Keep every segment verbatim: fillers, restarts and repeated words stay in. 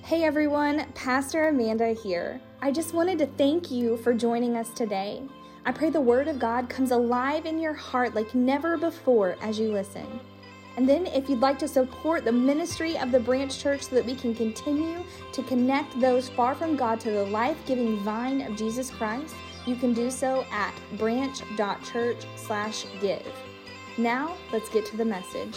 Hey everyone, Pastor Amanda here. I just wanted to thank you for joining us today. I pray the Word of God comes alive in your heart like never before as you listen. And then if you'd like to support the ministry of the Branch Church so that we can continue to connect those far from God to the life-giving vine of Jesus Christ, you can do so at branch.church slash give. Now, let's get to the message.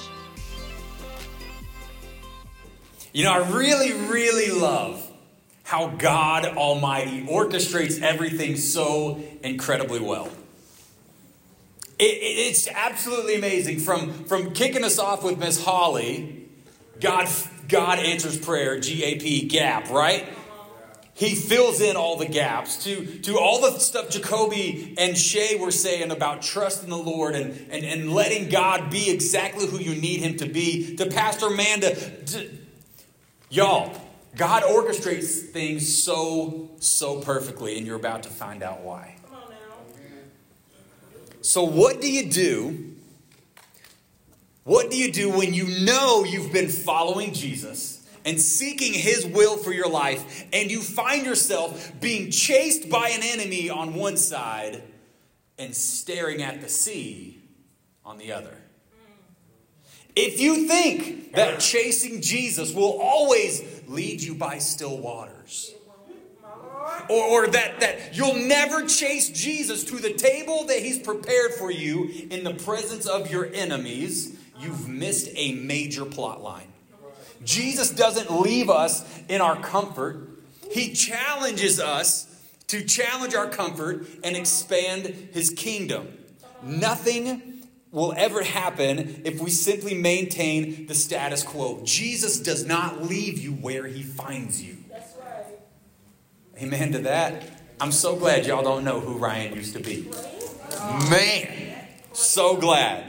You know, I really, really love how God Almighty orchestrates everything so incredibly well. It, it, it's absolutely amazing. From, from kicking us off with Miss Holly, God, God answers prayer, G A P, gap, right? He fills in all the gaps. To, to all the stuff Jacoby and Shay were saying about trusting the Lord and, and, and letting God be exactly who you need him to be. To Pastor Amanda, to, y'all, God orchestrates things so, so perfectly, and you're about to find out why. Come on now. So what do you do? What do you do when you know you've been following Jesus and seeking his will for your life, and you find yourself being chased by an enemy on one side and staring at the sea on the other? If you think that chasing Jesus will always lead you by still waters, or, or that, that you'll never chase Jesus to the table that he's prepared for you in the presence of your enemies, you've missed a major plot line. Jesus doesn't leave us in our comfort. He challenges us to challenge our comfort and expand his kingdom. Nothing will ever happen if we simply maintain the status quo. Jesus does not leave you where he finds you. That's right. Amen to that. I'm so glad y'all don't know who Ryan used to be. Man, so glad.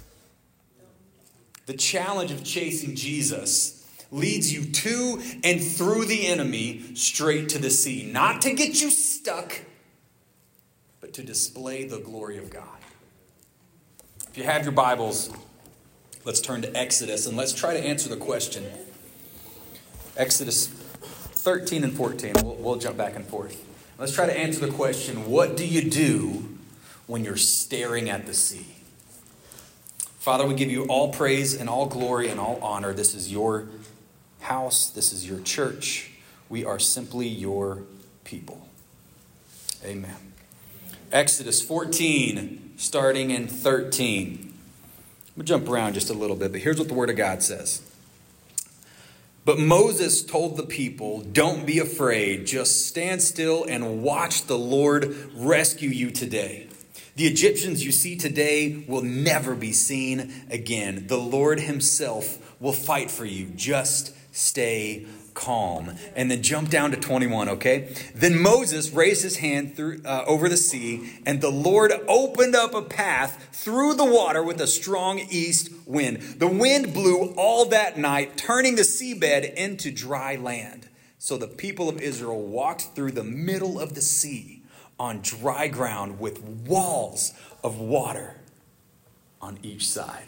The challenge of chasing Jesus leads you to and through the enemy straight to the sea. Not to get you stuck, but to display the glory of God. If you have your Bibles, let's turn to Exodus and let's try to answer the question. Exodus thirteen and fourteen. We'll, we'll jump back and forth. Let's try to answer the question, what do you do when you're staring at the sea? Father, we give you all praise and all glory and all honor. This is your house. This is your church. We are simply your people. Amen. Exodus fourteen, starting in thirteen. We'll jump around just a little bit, but here's what the Word of God says. But Moses told the people, don't be afraid. Just stand still and watch the Lord rescue you today. The Egyptians you see today will never be seen again. The Lord himself will fight for you. Just stay calm. And then jump down to twenty-one, okay? Then Moses raised his hand through uh, over the sea, and the Lord opened up a path through the water with a strong east wind. The wind blew all that night, turning the seabed into dry land. So the people of Israel walked through the middle of the sea on dry ground with walls of water on each side.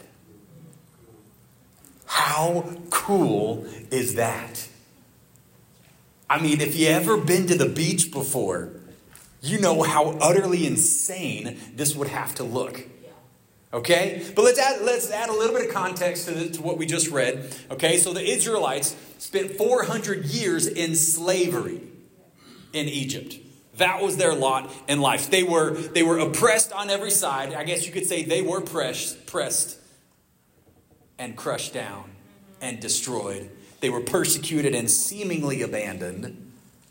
How cool is that? I mean, if you ever been to the beach before, you know how utterly insane this would have to look. Okay? But let's add, let's add a little bit of context to, the, to what we just read. Okay? So the Israelites spent four hundred years in slavery in Egypt. That was their lot in life. They were, they were oppressed on every side. I guess you could say they were pressed, pressed and crushed down and destroyed. They were persecuted and seemingly abandoned.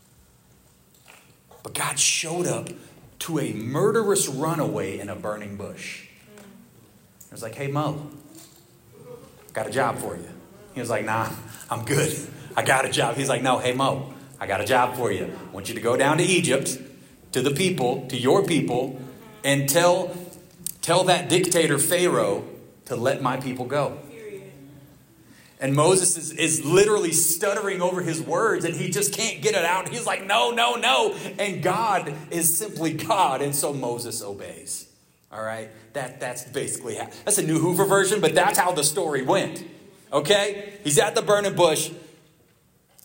But God showed up to a murderous runaway in a burning bush. He was like, hey, Mo, got a job for you. He was like, nah, I'm good. I got a job. He's like, no, hey, Mo, I got a job for you. I want you to go down to Egypt, to the people, to your people, and tell, tell that dictator Pharaoh to let my people go. And Moses is, is literally stuttering over his words, and he just can't get it out. He's like, no, no, no. And God is simply God, and so Moses obeys. All right? That, that's basically how, that's a new Hoover version, but that's how the story went. Okay? He's at the burning bush.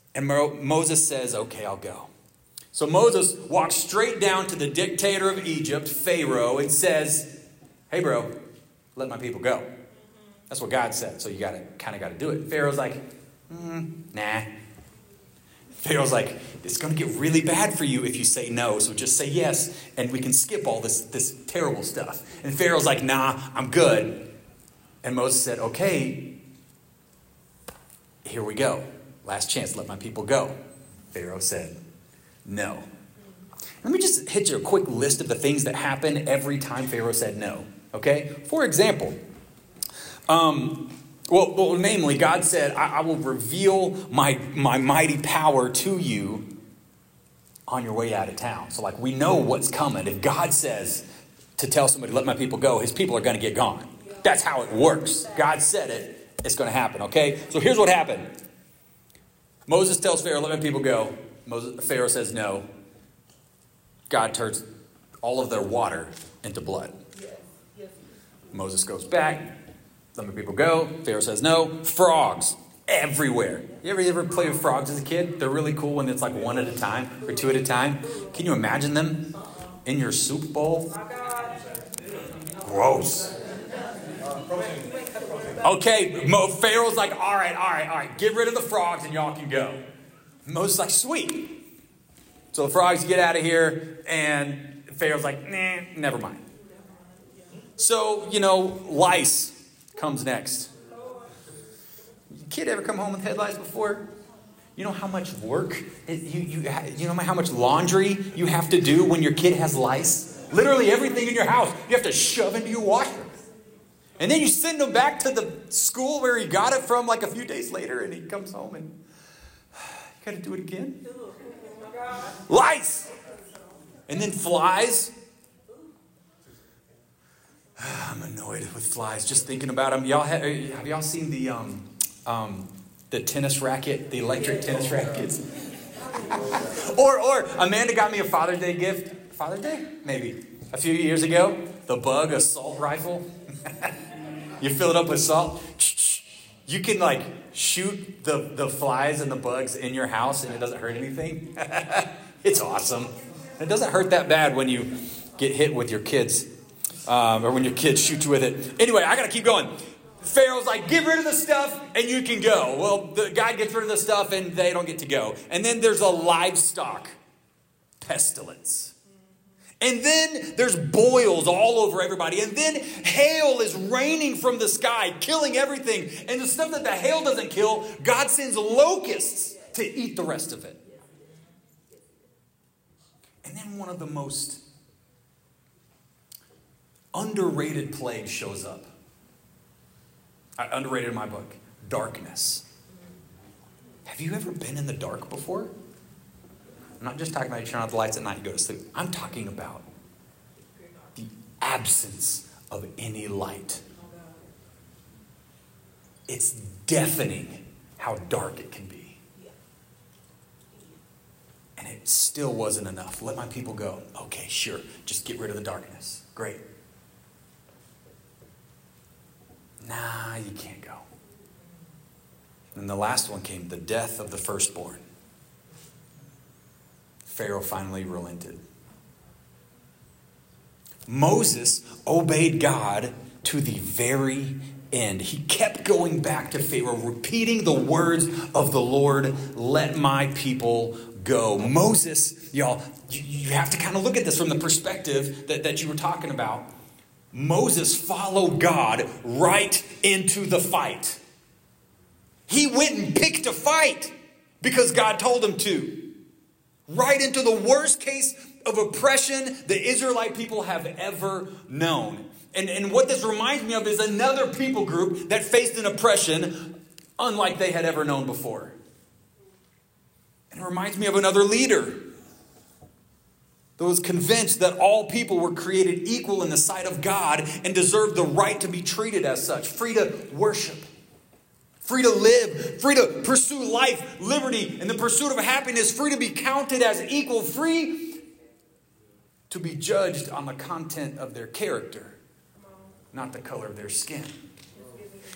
And Mo- Moses says, okay, I'll go. So Moses walks straight down to the dictator of Egypt, Pharaoh, and says, hey, bro, let my people go. That's what God said, so you gotta kind of got to do it. Pharaoh's like, mm, nah. Pharaoh's like, it's going to get really bad for you if you say no, so just say yes, and we can skip all this, this terrible stuff. And Pharaoh's like, nah, I'm good. And Moses said, okay, here we go. Last chance, let my people go. Pharaoh said, no. Let me just hit you a quick list of the things that happen every time Pharaoh said no. Okay? For example, um, well, well, namely, God said, I, I will reveal my, my mighty power to you on your way out of town. So, like, we know what's coming. If God says to tell somebody, let my people go, his people are going to get gone. That's how it works. God said it. It's going to happen, okay? So here's what happened. Moses tells Pharaoh, let my people go. Moses, Pharaoh says no. God turns all of their water into blood. Moses goes back. Let my people go. Pharaoh says no. Frogs everywhere. You ever, you ever play with frogs as a kid? They're really cool when it's like one at a time or two at a time. Can you imagine them in your soup bowl? Gross. Okay, Mo, Pharaoh's like, all right, all right, all right. Get rid of the frogs and y'all can go. Moses is like, sweet. So the frogs get out of here and Pharaoh's like, nah, never mind. So, you know, lice comes next. Kid ever come home with head lice before? You know how much work, you, you, you know how much laundry you have to do when your kid has lice? Literally everything in your house, you have to shove into your washer. And then you send him back to the school where he got it from like a few days later, and he comes home and you got to do it again. Lice. And then flies. I'm annoyed with flies just thinking about them. Y'all have, have y'all seen the um, um, the tennis racket, the electric tennis rackets? or or Amanda got me a Father's Day gift. Father's Day? Maybe. A few years ago. The Bug assault rifle. You fill it up with salt. You can like shoot the, the flies and the bugs in your house and it doesn't hurt anything. It's awesome. It doesn't hurt that bad when you get hit with your kids. Um, or when your kids shoot you with it. Anyway, I got to keep going. Pharaoh's like, get rid of the stuff and you can go. Well, the guy gets rid of the stuff and they don't get to go. And then there's a livestock pestilence. And then there's boils all over everybody. And then hail is raining from the sky, killing everything. And the stuff that the hail doesn't kill, God sends locusts to eat the rest of it. And then one of the most underrated plagues shows up. I, underrated in my book. Darkness. Have you ever been in the dark before? I'm not just talking about you turn out the lights at night and go to sleep. I'm talking about the absence of any light. It's deafening how dark it can be. And it still wasn't enough. Let my people go. Okay, sure. Just get rid of the darkness. Great. Nah, you can't go. And the last one came, the death of the firstborn. Pharaoh finally relented. Moses obeyed God to the very end. He kept going back to Pharaoh, repeating the words of the Lord, let my people go. Moses, y'all, you, you have to kind of look at this from the perspective that, that you were talking about. Moses followed God right into the fight. He went and picked a fight because God told him to. Right into the worst case of oppression the Israelite people have ever known. And, and what this reminds me of is another people group that faced an oppression unlike they had ever known before. And it reminds me of another leader that was convinced that all people were created equal in the sight of God and deserved the right to be treated as such, free to worship. Free to live, free to pursue life, liberty, and the pursuit of happiness, free to be counted as equal, free to be judged on the content of their character, not the color of their skin.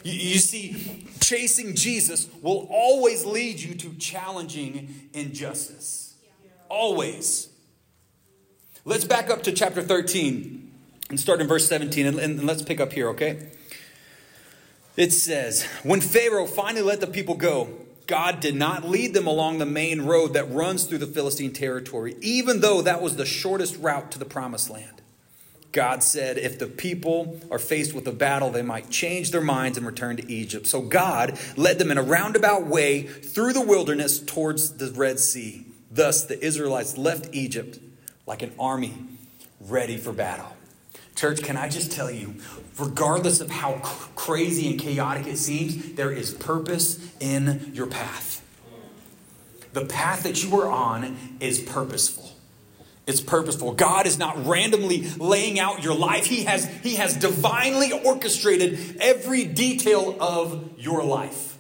You, you see, chasing Jesus will always lead you to challenging injustice. Always. Let's back up to chapter thirteen and start in verse seventeen, and, and let's pick up here, okay? It says, when Pharaoh finally let the people go, God did not lead them along the main road that runs through the Philistine territory, even though that was the shortest route to the promised land. God said if the people are faced with a battle, they might change their minds and return to Egypt. So God led them in a roundabout way through the wilderness towards the Red Sea. Thus, the Israelites left Egypt like an army ready for battle. Church, can I just tell you, regardless of how crazy and chaotic it seems, there is purpose in your path. The path that you are on is purposeful. It's purposeful. God is not randomly laying out your life. He has, he has divinely orchestrated every detail of your life.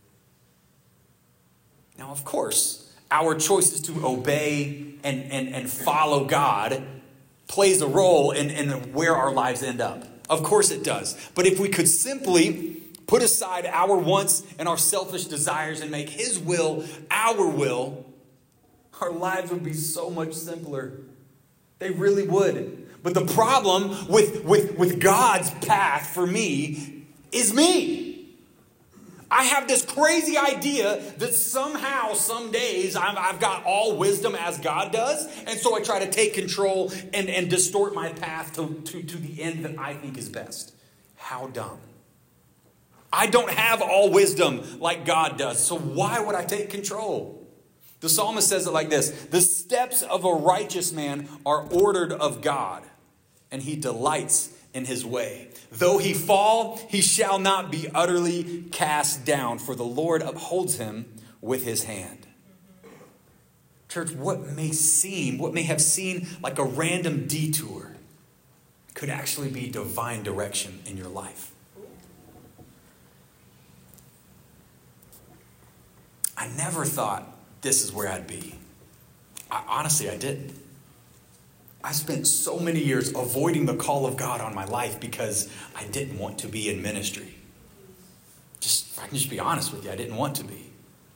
Now, of course, our choices to obey and, and, and follow God plays a role in, in where our lives end up. Of course it does. But if we could simply put aside our wants and our selfish desires and make His will our will, our lives would be so much simpler. They really would. But the problem with, with, with God's path for me is me. I have this crazy idea that somehow, some days, I'm, I've got all wisdom as God does. And so I try to take control and, and distort my path to, to, to the end that I think is best. How dumb. I don't have all wisdom like God does. So why would I take control? The psalmist says it like this: the steps of a righteous man are ordered of God, and He delights in His way. Though he fall, he shall not be utterly cast down, for the Lord upholds him with His hand. Church, what may seem, what may have seemed like a random detour could actually be divine direction in your life. I never thought this is where I'd be. I, honestly, I didn't. I spent so many years avoiding the call of God on my life because I didn't want to be in ministry. Just, if I can just be honest with you, I didn't want to be.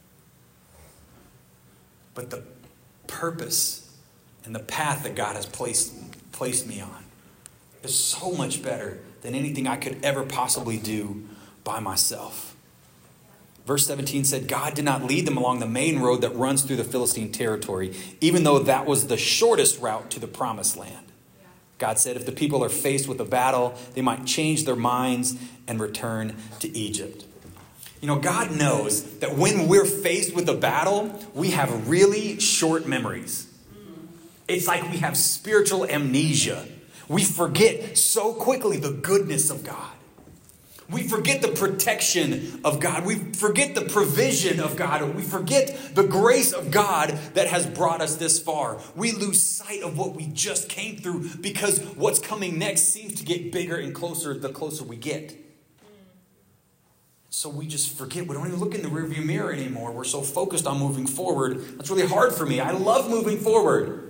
But the purpose and the path that God has placed, placed me on is so much better than anything I could ever possibly do by myself. Verse seventeen said, God did not lead them along the main road that runs through the Philistine territory, even though that was the shortest route to the promised land. God said if the people are faced with a battle, they might change their minds and return to Egypt. You know, God knows that when we're faced with a battle, we have really short memories. It's like we have spiritual amnesia. We forget so quickly the goodness of God. We forget the protection of God. We forget the provision of God. We forget the grace of God that has brought us this far. We lose sight of what we just came through because what's coming next seems to get bigger and closer the closer we get. So we just forget. We don't even look in the rearview mirror anymore. We're so focused on moving forward. That's really hard for me. I love moving forward.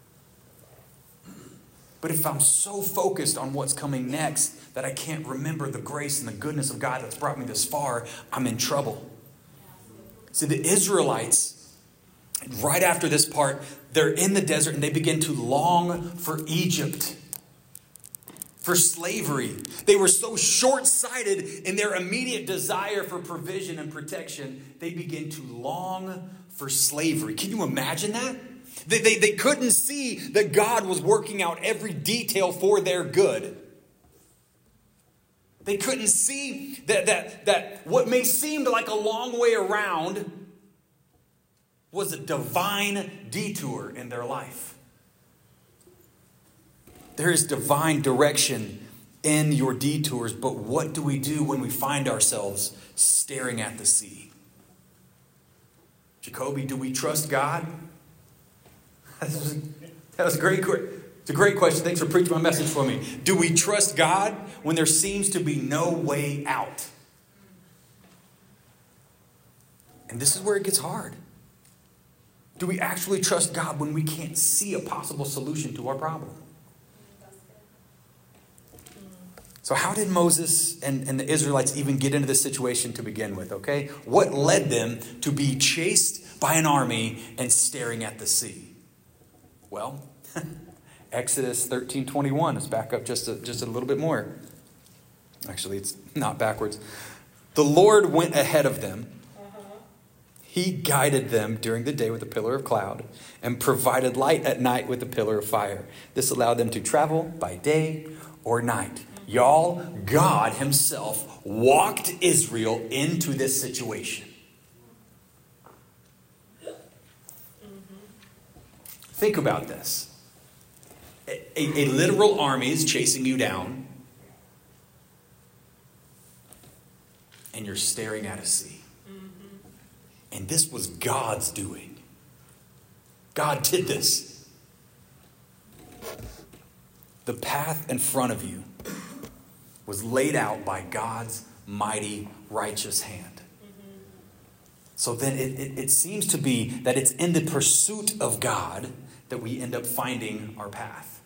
But if I'm so focused on what's coming next that I can't remember the grace and the goodness of God that's brought me this far, I'm in trouble. See, the Israelites, right after this part, they're in the desert and they begin to long for Egypt, for slavery. They were so short-sighted in their immediate desire for provision and protection, they begin to long for slavery. Can you imagine that? They, they, they couldn't see that God was working out every detail for their good. They couldn't see that, that, that what may seem like a long way around was a divine detour in their life. There is divine direction in your detours, but what do we do when we find ourselves staring at the sea? Jacoby, do we trust God? That was, that was a great question. It's a great question. Thanks for preaching my message for me. Do we trust God when there seems to be no way out? And this is where it gets hard. Do we actually trust God when we can't see a possible solution to our problem? So how did Moses and, and the Israelites even get into this situation to begin with, okay? What led them to be chased by an army and staring at the sea? Well, Exodus thirteen twenty-one. Let's back up just a, just a little bit more. Actually, it's not backwards. The Lord went ahead of them. He guided them during the day with a pillar of cloud and provided light at night with a pillar of fire. This allowed them to travel by day or night. Y'all, God himself walked Israel into this situation. Think about this. A, a, a literal army is chasing you down, and you're staring at a sea. And this was God's doing. God did this. The path in front of you was laid out by God's mighty, righteous hand. Mm-hmm. So then it, it, it seems to be that it's in the pursuit of God that we end up finding our path.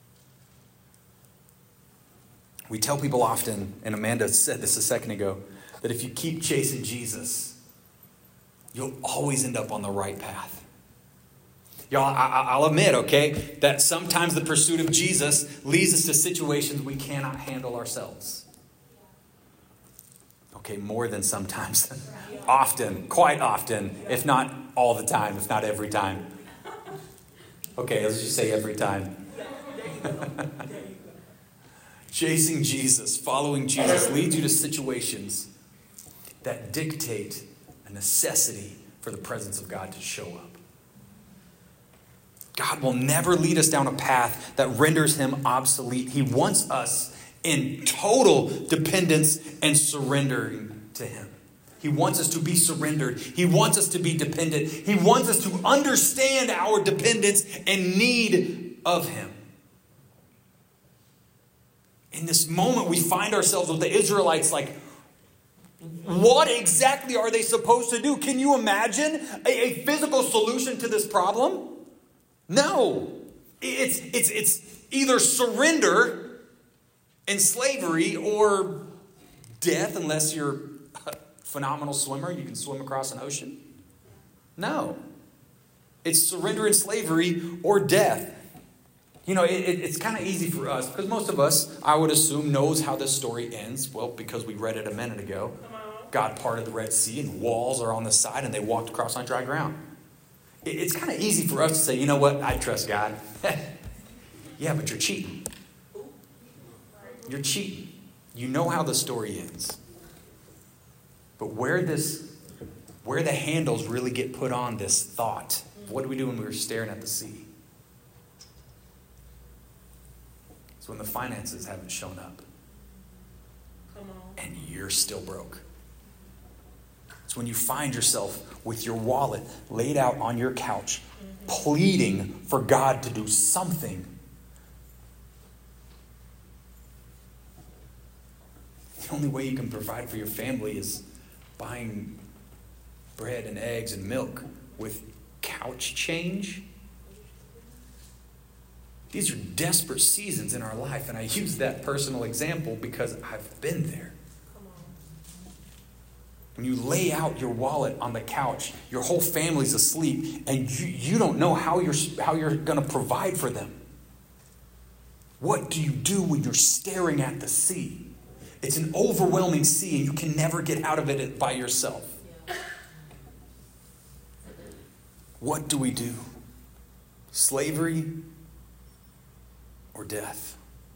We tell people often, and Amanda said this a second ago, that if you keep chasing Jesus, you'll always end up on the right path. Y'all, I, I'll admit, okay, that sometimes the pursuit of Jesus leads us to situations we cannot handle ourselves. Okay, more than sometimes. Often, quite often, if not all the time, if not every time. Okay, let's just say every time. Chasing Jesus, following Jesus leads you to situations that dictate a necessity for the presence of God to show up. God will never lead us down a path that renders him obsolete. He wants us in total dependence and surrendering to him. He wants us to be surrendered. He wants us to be dependent. He wants us to understand our dependence and need of him. In this moment, we find ourselves with the Israelites like, what exactly are they supposed to do? Can you imagine a, a physical solution to this problem? No. It's, it's, it's either surrender and slavery or death, unless you're a phenomenal swimmer. You can swim across an ocean. No. It's surrender and slavery or death. You know, it, it, it's kind of easy for us, because most of us, I would assume, knows how this story ends. Well, because we read it a minute ago. God parted the Red Sea and walls are on the side and they walked across on dry ground. It, it's kind of easy for us to say, you know what, I trust God. Yeah, but you're cheating. You're cheating. You know how the story ends. But where this, where the handles really get put on this thought, what do we do when we were staring at the sea? It's when the finances haven't shown up. Come on. And you're still broke. It's when you find yourself with your wallet laid out on your couch, mm-hmm. pleading for God to do something. The only way you can provide for your family is buying bread and eggs and milk with couch change. These are desperate seasons in our life, and I use that personal example because I've been there. When you lay out your wallet on the couch, your whole family's asleep, and you, you don't know how you're, how you're going to provide for them. What do you do when you're staring at the sea? It's an overwhelming sea, and you can never get out of it by yourself. What do we do? Slavery or death?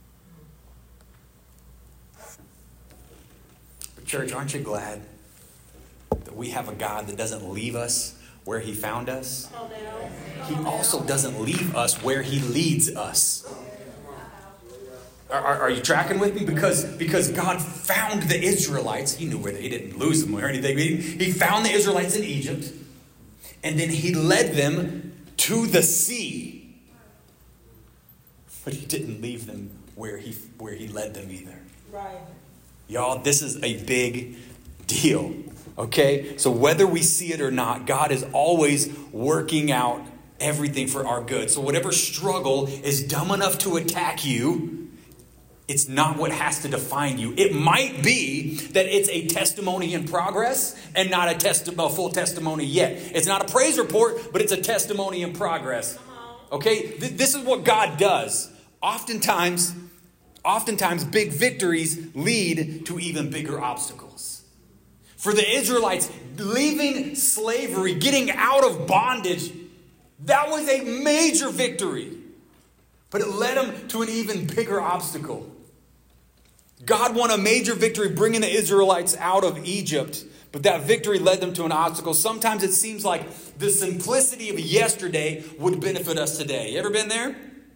But church, aren't you glad that we have a God that doesn't leave us where he found us? He also doesn't leave us where he leads us. Are, are, are you tracking with me? Because, because God found the Israelites. He knew where they, he didn't lose them or anything. He, he found the Israelites in Egypt. And then he led them to the sea. But he didn't leave them where he, where he led them either. Right. Y'all, this is a big deal. Okay? So whether we see it or not, God is always working out everything for our good. So whatever struggle is dumb enough to attack you, It's not what has to define you. It might be that it's a testimony in progress and not a, testi- a full testimony yet. It's not a praise report, but it's a testimony in progress. Okay? Th- this is what God does. Oftentimes, oftentimes big victories lead to even bigger obstacles. For the Israelites, leaving slavery, getting out of bondage, that was a major victory. But it led them to an even bigger obstacle. God won a major victory bringing the Israelites out of Egypt, but that victory led them to an obstacle. Sometimes it seems like the simplicity of yesterday would benefit us today. You ever been there?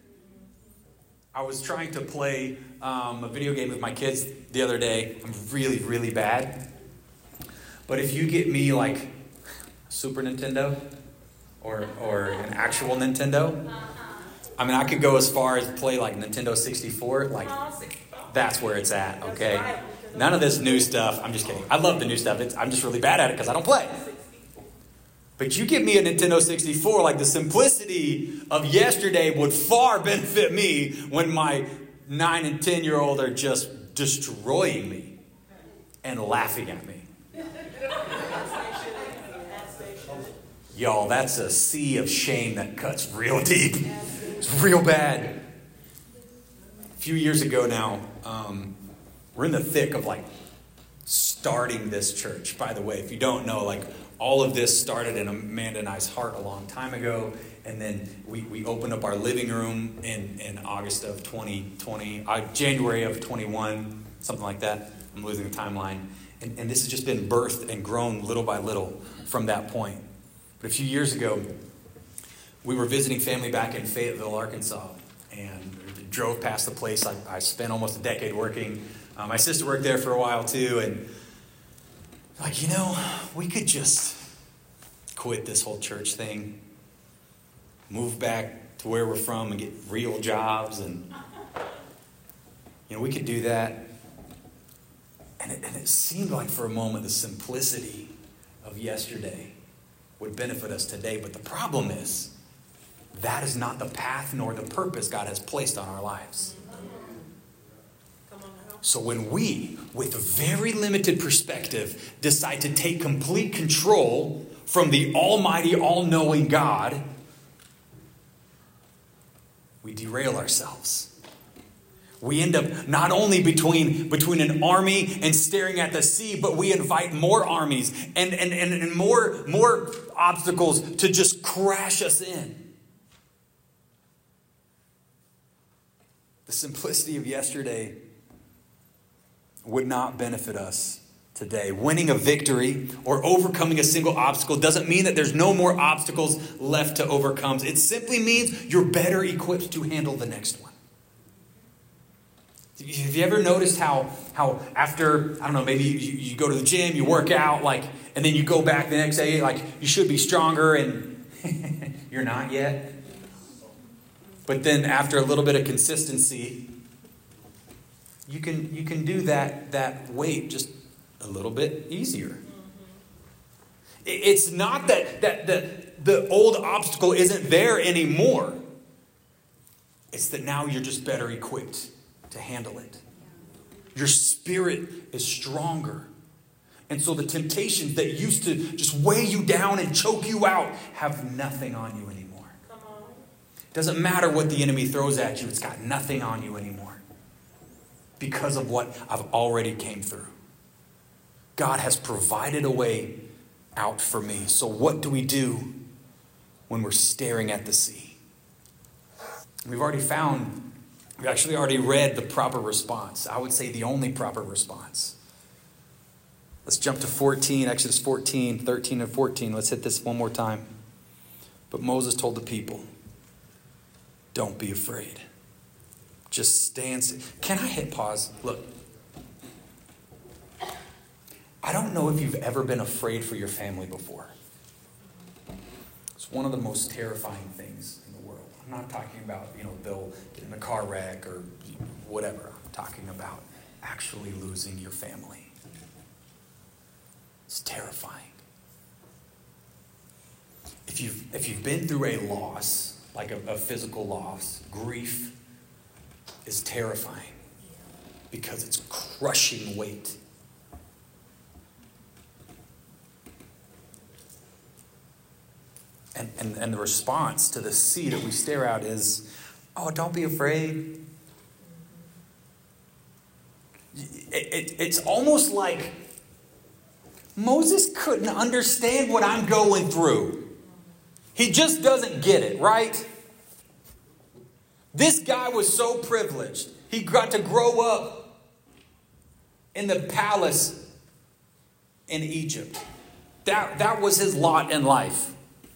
I was trying to play um, a video game with my kids the other day. I'm really, really bad. But if you get me like Super Nintendo or or an actual Nintendo, I mean, I could go as far as play like Nintendo sixty-four. Like, that's where it's at, okay? None of this new stuff. I'm just kidding. I love the new stuff. It's, I'm just really bad at it because I don't play. But you give me a Nintendo sixty-four, like the simplicity of yesterday would far benefit me when my nine and ten year old are just destroying me and laughing at me. Y'all, that's a sea of shame that cuts real deep. It's real bad. A few years ago now, um, we're in the thick of like starting this church. By the way, if you don't know, like all of this started in Amanda and I's heart a long time ago. And then we, we opened up our living room in, in August of twenty twenty, uh, January of twenty-one, something like that. I'm losing the timeline. And, and this has just been birthed and grown little by little from that point. But a few years ago, we were visiting family back in Fayetteville, Arkansas, and drove past the place. I, I spent almost a decade working. Uh, my sister worked there for a while too, and like, you know, we could just quit this whole church thing, move back to where we're from and get real jobs, and you know, we could do that. And it, and it seemed like for a moment the simplicity of yesterday would benefit us today. But the problem is, that is not the path nor the purpose God has placed on our lives. So when we, with a very limited perspective, decide to take complete control from the almighty, all-knowing God, we derail ourselves. We end up not only between, between an army and staring at the sea, but we invite more armies and, and, and, and more, more obstacles to just crash us in. The simplicity of yesterday would not benefit us today. Winning a victory or overcoming a single obstacle doesn't mean that there's no more obstacles left to overcome. It simply means you're better equipped to handle the next one. Have you ever noticed how, how after, I don't know, maybe you, you go to the gym, you work out, like, and then you go back the next day, like, you should be stronger, and you're not yet. But then after a little bit of consistency, you can you can do that, that weight just a little bit easier. It's not that, that the, the old obstacle isn't there anymore. It's that now you're just better equipped to handle it. Your spirit is stronger. And so the temptations that used to just weigh you down and choke you out have nothing on you anymore. It doesn't matter what the enemy throws at you. It's got nothing on you anymore. Because of what I've already came through. God has provided a way out for me. So what do we do when we're staring at the sea? We've already found We've actually already read the proper response. I would say the only proper response. Let's jump to fourteen, Exodus fourteen, thirteen and fourteen. Let's hit this one more time. But Moses told the people, don't be afraid. Just stand. Can I hit pause? Look. I don't know if you've ever been afraid for your family before. It's one of the most terrifying things. I'm not talking about, you know, they'll get in a car wreck or whatever. I'm talking about actually losing your family. It's terrifying. If you've, if you've been through a loss, like a, a physical loss, grief is terrifying. because it's crushing weight. And, and, and the response to the sea that we stare at is, oh, don't be afraid. It, it, it's almost like Moses couldn't understand what I'm going through. He just doesn't get it, right? This guy was so privileged. He got to grow up in the palace in Egypt. That, that was his lot in life.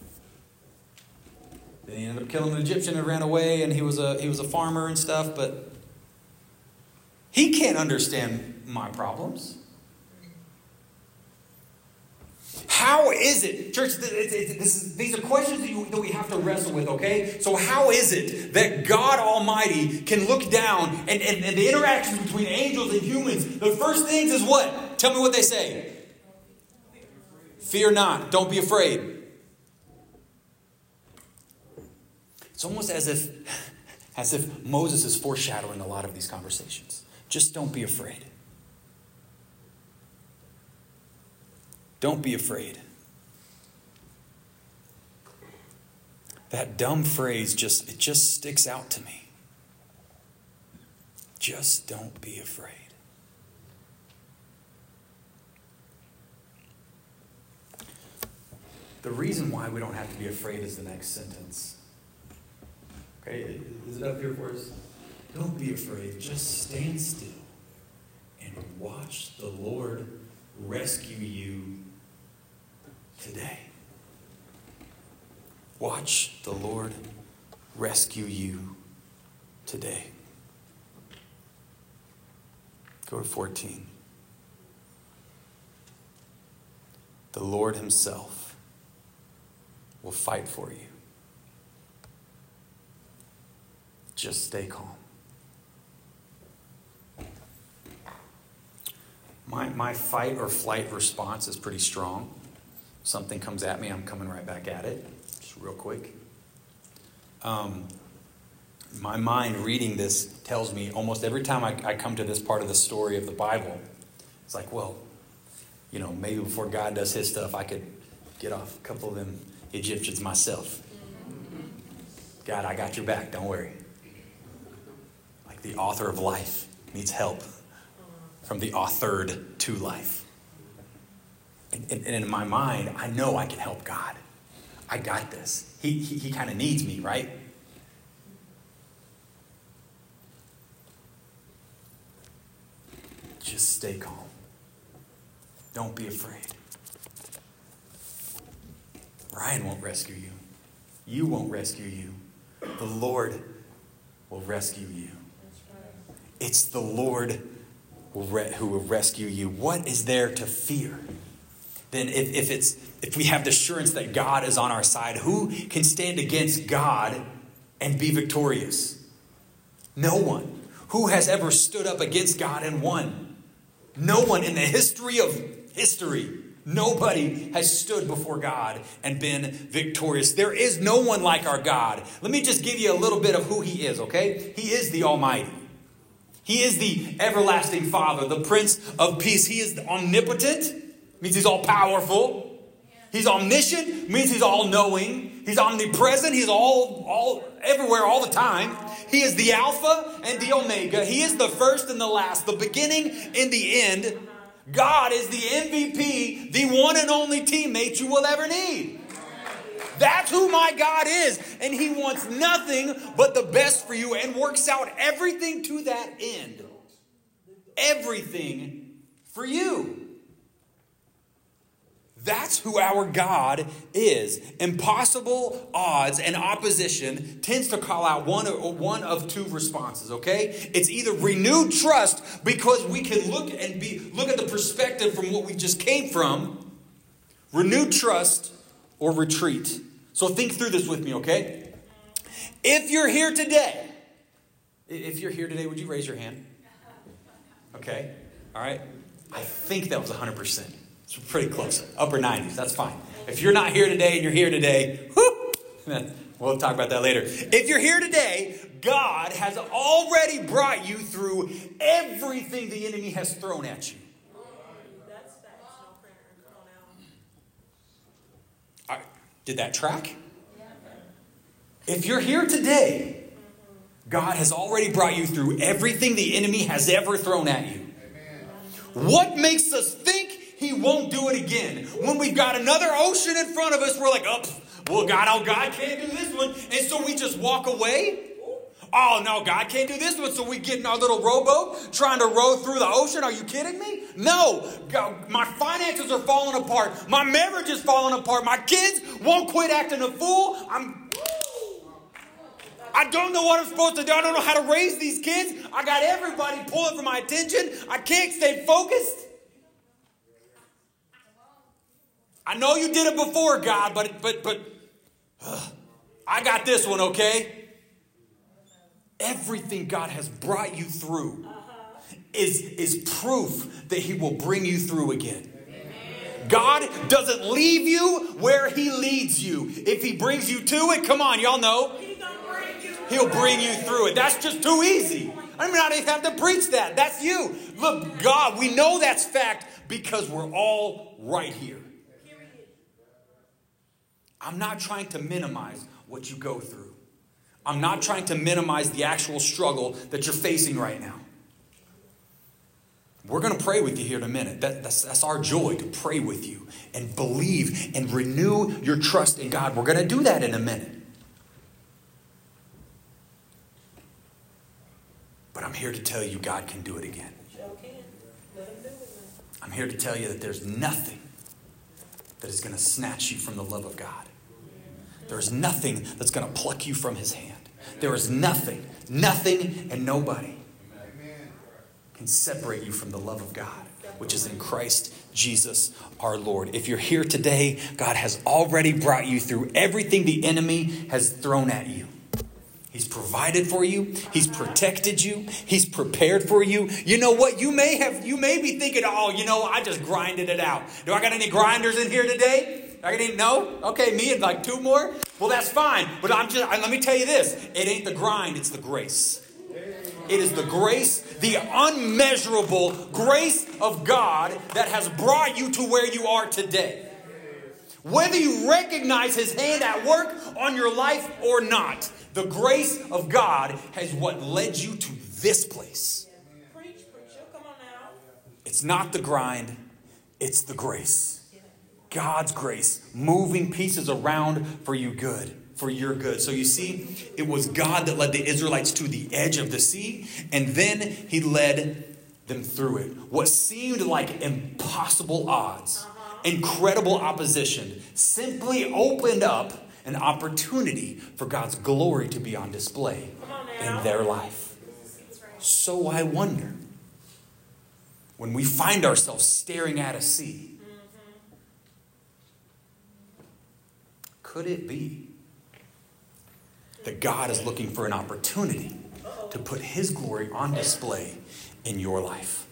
Then he ended up killing an Egyptian and ran away, and he was a he was a farmer and stuff, but he can't understand my problems. How is it, church, this is, these are questions that, you, that we have to wrestle with, okay? So how is it that God Almighty can look down and, and, and the interactions between angels and humans, the first things is what? Tell me what they say. Fear not. Don't be afraid. It's almost as if, as if Moses is foreshadowing a lot of these conversations. Just don't be afraid. Don't be afraid. That dumb phrase just, it just sticks out to me. Just don't be afraid. The reason why we don't have to be afraid is the next sentence. Okay, is it up here for us? Don't be afraid. Just stand still and watch the Lord rescue you today. Watch the Lord rescue you today. Go to fourteen. The Lord himself will fight for you. Just stay calm. My, my fight or flight response is pretty strong. Something comes at me, I'm coming right back at it. Just real quick. Um, my mind reading this tells me almost every time I, I come to this part of the story of the Bible, it's like, well, you know, maybe before God does his stuff, I could get off a couple of them Egyptians myself. God, I got your back, don't worry. Like the author of life needs help from the authored to life. And, and, and in my mind, I know I can help God. I got this. He, he, he kind of needs me, right? Just stay calm. Don't be afraid. Ryan won't rescue you. You won't rescue you. The Lord will rescue you. It's the Lord who will rescue you. What is there to fear? Then if, if it's if we have the assurance that God is on our side, who can stand against God and be victorious? No one. Who has ever stood up against God and won? No one in the history of history. Nobody has stood before God and been victorious. There is no one like our God. Let me just give you a little bit of who he is, okay? He is the Almighty. He is the everlasting Father, the Prince of Peace. He is omnipotent, means he's all powerful. He's omniscient, means he's all knowing. He's omnipresent, he's all, all everywhere all the time. He is the Alpha and the Omega. He is the first and the last, the beginning and the end. God is the M V P, the one and only teammate you will ever need. That's who my God is. And he wants nothing but the best for you and works out everything to that end. Everything for you. That's who our God is. Impossible odds and opposition tends to call out one of, one of two responses, okay? It's either renewed trust because we can look and be look at the perspective from what we just came from. Renewed trust or retreat. So think through this with me, okay? If you're here today, if you're here today, would you raise your hand? Okay, all right. I think that was one hundred percent. It's pretty close. Upper nineties. That's fine. If you're not here today and you're here today, whoo, We'll talk about that later. If you're here today, God has already brought you through everything the enemy has thrown at you. All right. Did that track? If you're here today, God has already brought you through everything the enemy has ever thrown at you. What makes us think he won't do it again? When we've got another ocean in front of us, we're like, oh, well, God, oh, God can't do this one. And so we just walk away. Oh, no, God can't do this one. So we get in our little rowboat trying to row through the ocean. Are you kidding me? No. God, my finances are falling apart. My marriage is falling apart. My kids won't quit acting a fool. I'm... I don't know what I'm supposed to do. I don't know how to raise these kids. I got everybody pulling for my attention. I can't stay focused. I know you did it before, God, but but but uh, I got this one, okay? Everything God has brought you through is, is proof that he will bring you through again. God doesn't leave you where he leads you. If he brings you to it, come on, y'all know. He'll bring you through it. That's just too easy. I mean, I don't even have to preach that. That's you. Look, God, we know that's fact because we're all right here. I'm not trying to minimize what you go through. I'm not trying to minimize the actual struggle that you're facing right now. We're going to pray with you here in a minute. That, that's, that's our joy, to pray with you and believe and renew your trust in God. We're going to do that in a minute. But I'm here to tell you God can do it again. I'm here to tell you that there's nothing that is going to snatch you from the love of God. There is nothing that's going to pluck you from his hand. There is nothing, nothing and nobody can separate you from the love of God, which is in Christ Jesus our Lord. If you're here today, God has already brought you through everything the enemy has thrown at you. He's provided for you. He's protected you. He's prepared for you. You know what? You may have, you may be thinking, oh, you know, I just grinded it out. Do I got any grinders in here today? I got any? No? Okay, me and like two more? Well, that's fine. But I'm just, let me tell you this. It ain't the grind, it's the grace. It is the grace, the unmeasurable grace of God that has brought you to where you are today. Whether you recognize his hand at work on your life or not, the grace of God has what led you to this place. Preach, preacher, come on now. It's not the grind, it's the grace. God's grace moving pieces around for you good, for your good. So you see, it was God that led the Israelites to the edge of the sea, and then he led them through it. What seemed like impossible odds, incredible opposition, simply opened up an opportunity for God's glory to be on display in their life. So I wonder, when we find ourselves staring at a sea, could it be that God is looking for an opportunity to put his glory on display in your life?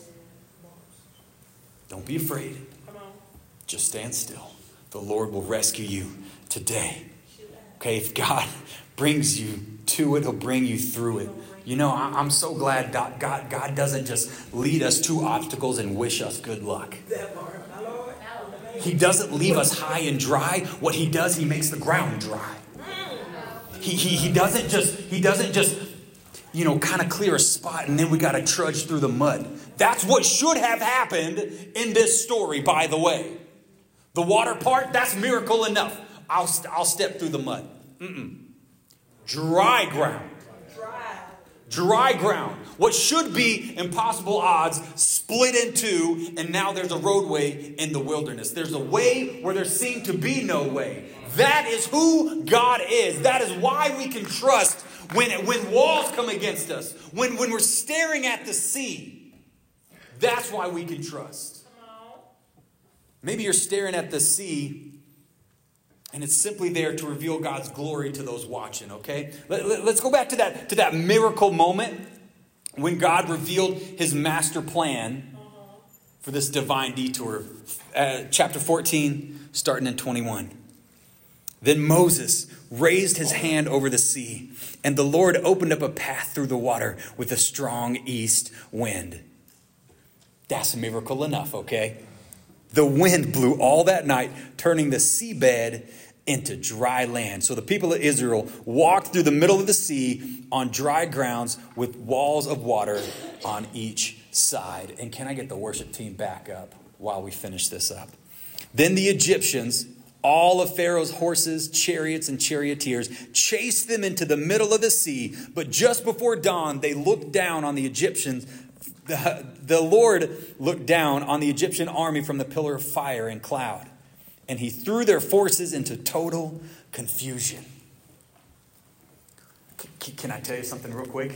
Don't be afraid. Just stand still. The Lord will rescue you today. Okay, if God brings you to it, he'll bring you through it. You know, I'm so glad God, God, God doesn't just lead us to obstacles and wish us good luck. He doesn't leave us high and dry. What he does, he makes the ground dry. He, he, he doesn't just, he doesn't just, you know, kind of clear a spot and then we got to trudge through the mud. That's what should have happened in this story, by the way. The water part, that's miracle enough. I'll, I'll step through the mud. Mm-mm. Dry ground. Dry. Dry ground. What should be impossible odds split in two, and now there's a roadway in the wilderness. There's a way where there seemed to be no way. That is who God is. That is why we can trust when, when walls come against us, when, when we're staring at the sea. That's why we can trust. Maybe you're staring at the sea and it's simply there to reveal God's glory to those watching, okay? Let, let, let's go back to that, to that miracle moment when God revealed his master plan for this divine detour. Uh, chapter fourteen, starting in twenty-one. Then Moses raised his hand over the sea, and the Lord opened up a path through the water with a strong east wind. That's a miracle enough, okay? The wind blew all that night, turning the seabed into dry land. So the people of Israel walked through the middle of the sea on dry grounds with walls of water on each side. And can I get the worship team back up while we finish this up? Then the Egyptians, all of Pharaoh's horses, chariots, and charioteers, chased them into the middle of the sea. But just before dawn, they looked down on the Egyptians. The, the Lord looked down on the Egyptian army from the pillar of fire and cloud, and he threw their forces into total confusion. C- can I tell you something real quick?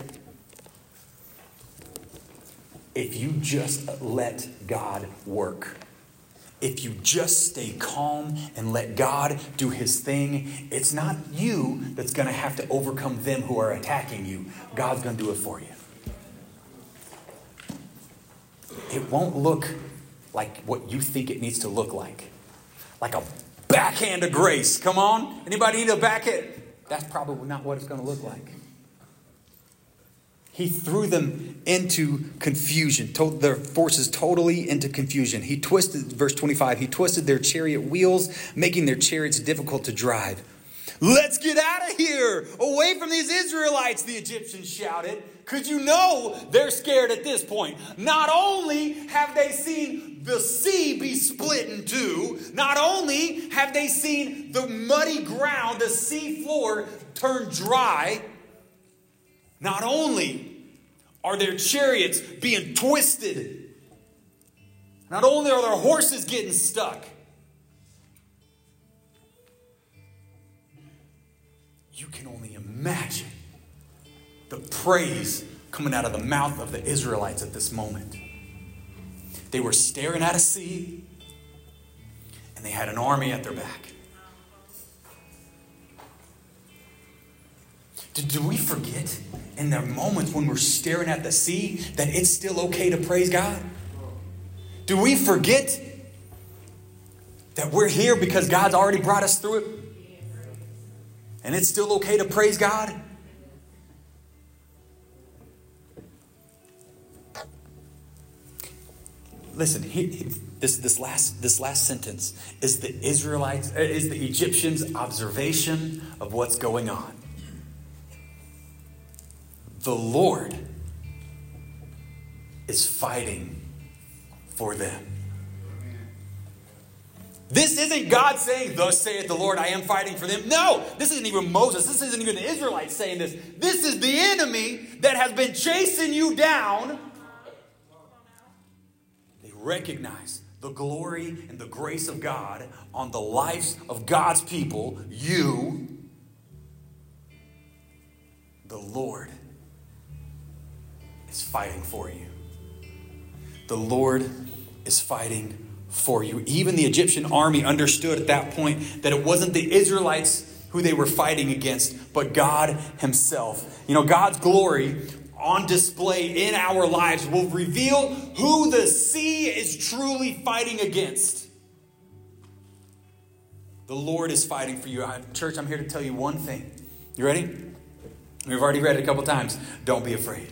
If you just let God work, if you just stay calm and let God do his thing, it's not you that's going to have to overcome them who are attacking you. God's going to do it for you. It won't look like what you think it needs to look like. Like a backhand of grace. Come on. Anybody need a backhand? That's probably not what it's going to look like. He threw them into confusion, told their forces totally into confusion. He twisted, verse twenty-five, he twisted their chariot wheels, making their chariots difficult to drive. Let's get out of here, away from these Israelites, the Egyptians shouted. Because you know they're scared at this point. Not only have they seen the sea be split in two, not only have they seen the muddy ground, the sea floor turn dry, not only are their chariots being twisted, not only are their horses getting stuck, you can only imagine the praise coming out of the mouth of the Israelites at this moment. They were staring at a sea, and they had an army at their back. Do, do we forget in the moments when we're staring at the sea that it's still okay to praise God? Do we forget that we're here because God's already brought us through it? And it's still okay to praise God? Listen, he, he, this this last this last sentence is the Israelites is the Egyptians' observation of what's going on. The Lord is fighting for them. This isn't God saying, "Thus saith the Lord, I am fighting for them." No, this isn't even Moses. This isn't even the Israelites saying this. This is the enemy that has been chasing you down. They recognize the glory and the grace of God on the lives of God's people. You, the Lord, is fighting for you. The Lord is fighting for you. Even the Egyptian army understood at that point that it wasn't the Israelites who they were fighting against, but God himself. You know, God's glory on display in our lives will reveal who the sea is truly fighting against. The Lord is fighting for you. Church, I'm here to tell you one thing. You ready? We've already read it a couple times. Don't be afraid.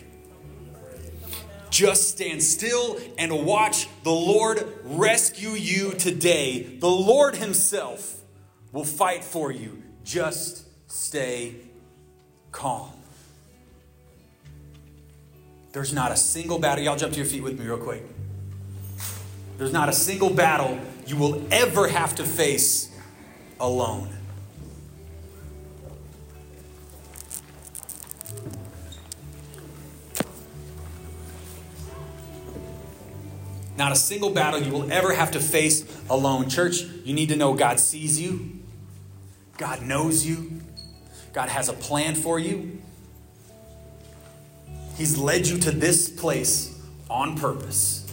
Just stand still and watch the Lord rescue you today. The Lord himself will fight for you. Just stay calm. There's not a single battle. Y'all jump to your feet with me real quick. There's not a single battle you will ever have to face alone. Not a single battle you will ever have to face alone. Church, you need to know God sees you. God knows you. God has a plan for you. He's led you to this place on purpose.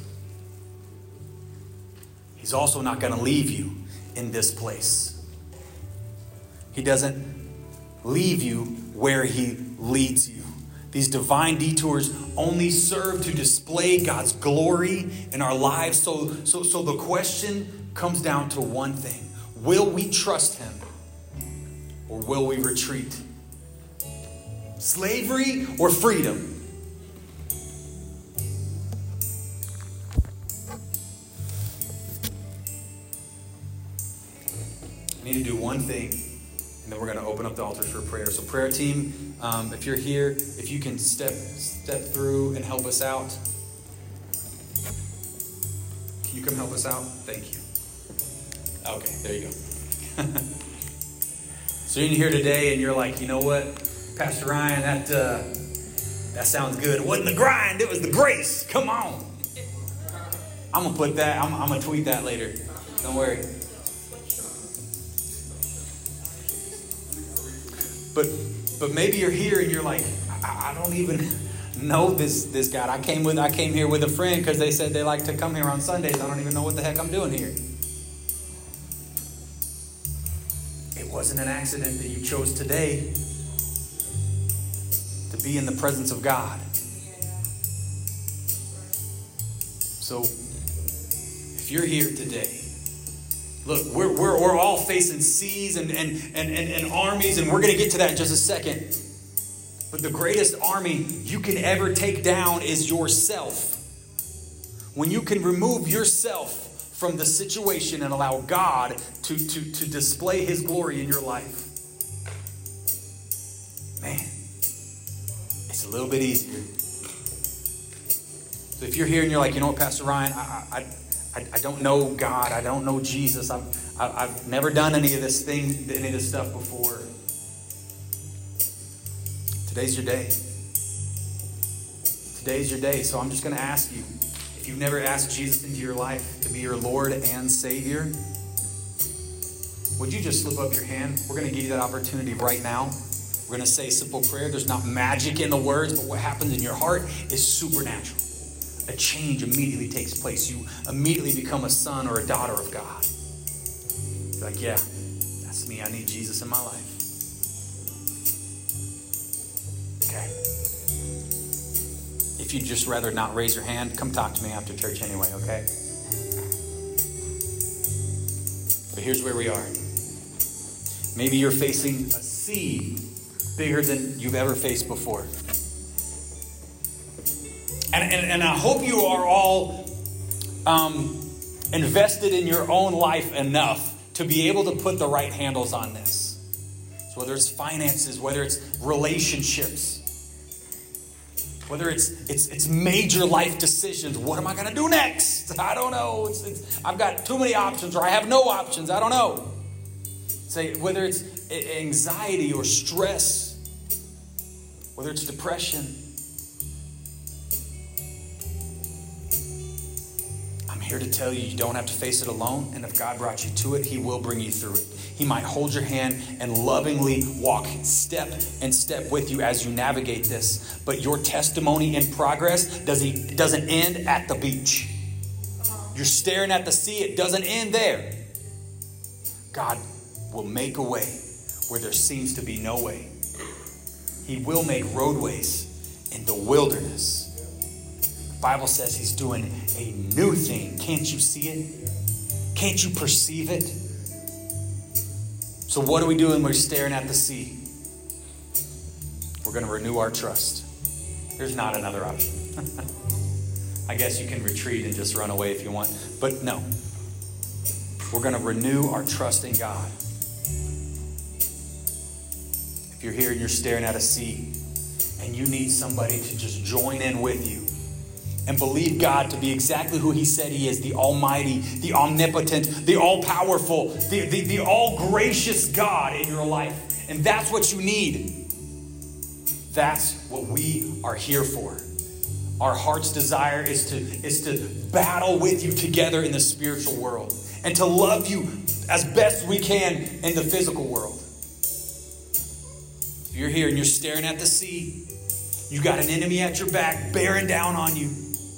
He's also not going to leave you in this place. He doesn't leave you where he leads you. These divine detours only serve to display God's glory in our lives. So, so, so the question comes down to one thing. Will we trust him or will we retreat? Slavery or freedom? I need to do one thing, and then we're going to open up the altars for prayer. So prayer team, um, if you're here, if you can step step through and help us out. Can you come help us out? Thank you. Okay, there you go. So you're here today and you're like, you know what, Pastor Ryan, that uh, that sounds good. It wasn't the grind, it was the grace. Come on. I'm going to put that, I'm, I'm going to tweet that later. Don't worry. But but maybe you're here and you're like, I, I don't even know this this God. I came with I came here with a friend because they said they like to come here on Sundays. I don't even know what the heck I'm doing here. It wasn't an accident that you chose today to be in the presence of God. So if you're here today, look, we're we're we're all facing seas and and and, and, and armies, and we're going to get to that in just a second. But the greatest army you can ever take down is yourself. When you can remove yourself from the situation and allow God to, to, to display His glory in your life. Man, it's a little bit easier. So if you're here and you're like, you know what, Pastor Ryan, I I, I, I don't know God. I don't know Jesus. I've, I've never done any of this thing, any of this stuff before. Today's your day. Today's your day. So I'm just going to ask you, if you've never asked Jesus into your life to be your Lord and Savior, would you just slip up your hand? We're going to give you that opportunity right now. We're going to say a simple prayer. There's not magic in the words, but what happens in your heart is supernatural. A change immediately takes place. You immediately become a son or a daughter of God. You're like, yeah, that's me. I need Jesus in my life. Okay. If you'd just rather not raise your hand, come talk to me after church anyway, okay? But here's where we are. Maybe you're facing a sea bigger than you've ever faced before. And, and, and I hope you are all um, invested in your own life enough to be able to put the right handles on this. So whether it's finances, whether it's relationships, whether it's it's it's major life decisions. What am I going to do next? I don't know. It's, it's, I've got too many options, or I have no options. I don't know. Say whether it's anxiety or stress, whether it's depression. I'm here to tell you, you don't have to face it alone. And if God brought you to it, He will bring you through it. He might hold your hand and lovingly walk step and step with you as you navigate this. But your testimony in progress doesn't, doesn't end at the beach. You're staring at the sea. It doesn't end there. God will make a way where there seems to be no way. He will make roadways in the wilderness. The Bible says He's doing a new thing. Can't you see it? Can't you perceive it? So what do we do when we're staring at the sea? We're going to renew our trust. There's not another option. I guess you can retreat and just run away if you want. But no. We're going to renew our trust in God. If you're here and you're staring at a sea and you need somebody to just join in with you and believe God to be exactly who He said He is, the Almighty, the Omnipotent, the All-Powerful, the, the, the All-Gracious God in your life. And that's what you need. That's what we are here for. Our heart's desire is to, is to battle with you together in the spiritual world and to love you as best we can in the physical world. If you're here and you're staring at the sea, you got an enemy at your back bearing down on you.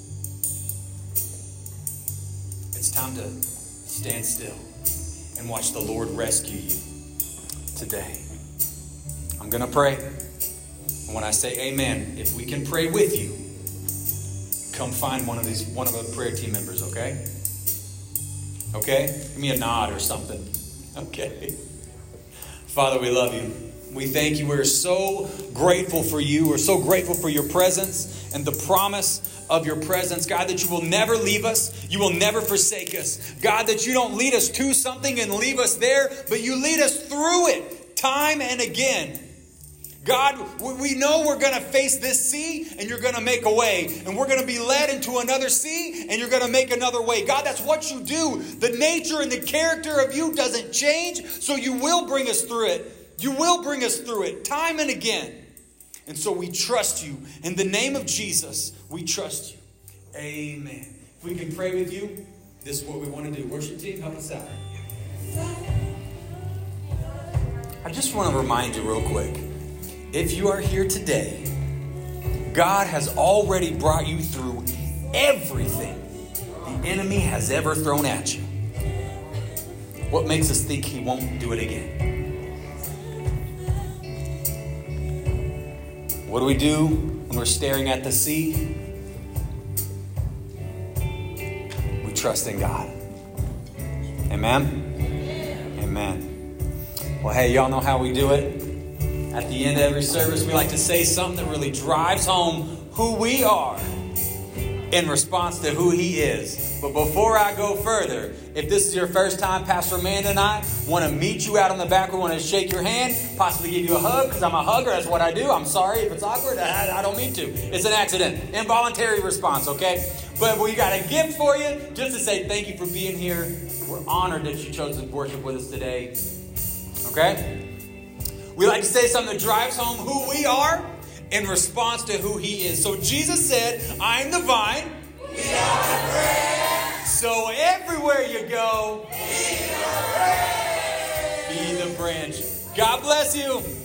It's time to stand still and watch the Lord rescue you today. I'm going to pray. And when I say amen, if we can pray with you, come find one of these, one of the prayer team members, okay? Okay? Give me a nod or something. Okay. Father, we love you. We thank you. We're so grateful for you. We're so grateful for your presence and the promise of your presence. God, that you will never leave us. You will never forsake us. God, that you don't lead us to something and leave us there, but you lead us through it time and again. God, we know we're going to face this sea and you're going to make a way. And we're going to be led into another sea and you're going to make another way. God, that's what you do. The nature and the character of you doesn't change, so you will bring us through it. You will bring us through it time and again. And so we trust you. In the name of Jesus, we trust you. Amen. If we can pray with you, this is what we want to do. Worship team, help us out. I just want to remind you real quick. If you are here today, God has already brought you through everything the enemy has ever thrown at you. What makes us think he won't do it again? What do we do when we're staring at the sea? We trust in God. Amen? Amen. Well, hey, y'all know how we do it. At the end of every service, we like to say something that really drives home who we are in response to who he is. But before I go further, if this is your first time, Pastor Amanda and I want to meet you out on the back. We want to shake your hand, possibly give you a hug, because I'm a hugger. That's what I do. I'm sorry if it's awkward. I, I don't mean to. It's an accident. Involuntary response, okay? But we got a gift for you just to say thank you for being here. We're honored that you chose to worship with us today. Okay? We like to say something that drives home who we are in response to who he is. So Jesus said, I am the vine. We are the branch. So everywhere you go, Be the branch. be the branch. God bless you.